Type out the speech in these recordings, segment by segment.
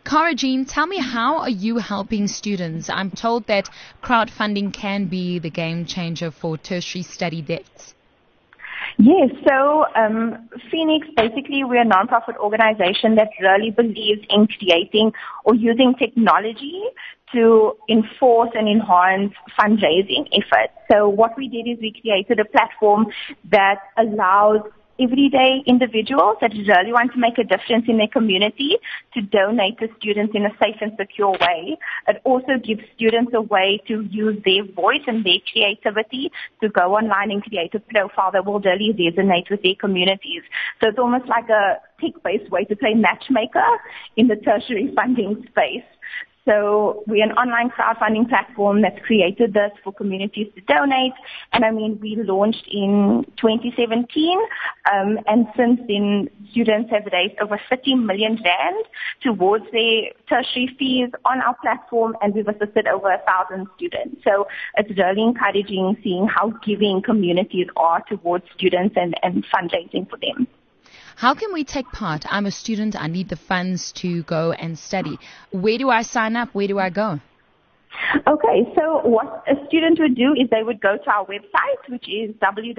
Cara Jean, tell me, how are you helping students? I'm told that crowdfunding can be the game changer for tertiary study debts. Yes, so Phoenix, basically we're a nonprofit organization that really believes in creating or using technology to enforce and enhance fundraising efforts. So what we did is we created a platform that allows everyday individuals that really want to make a difference in their community to donate to students in a safe and secure way. It also gives students a way to use their voice and their creativity to go online and create a profile that will really resonate with their communities. So it's almost like a tech-based way to play matchmaker in the tertiary funding space. So we're an online crowdfunding platform that's created this for communities to donate. And we launched in 2017. And since then, students have raised over 30 million rand towards their tertiary fees on our platform, and we've assisted over 1,000 students. So it's really encouraging seeing how giving communities are towards students and fundraising for them. How can we take part? I'm a student. I need the funds to go and study. Where do I sign up? Where do I go? Okay, so what a student would do is they would go to our website, which is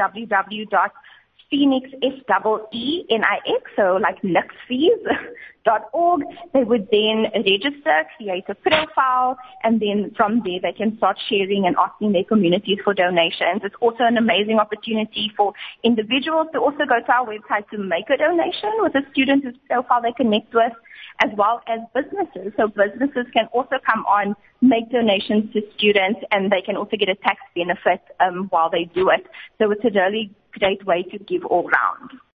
www.phoenixfeenix, so like nixfees.org. They would then register, create a profile, and then from there they can start sharing and asking their communities for donations. It's also an amazing opportunity for individuals to also go to our website to make a donation with a student whose profile they connect with, as well as businesses. So businesses can also come on, make donations to students, and they can also get a tax benefit while they do it. So it's a really great way to give all round.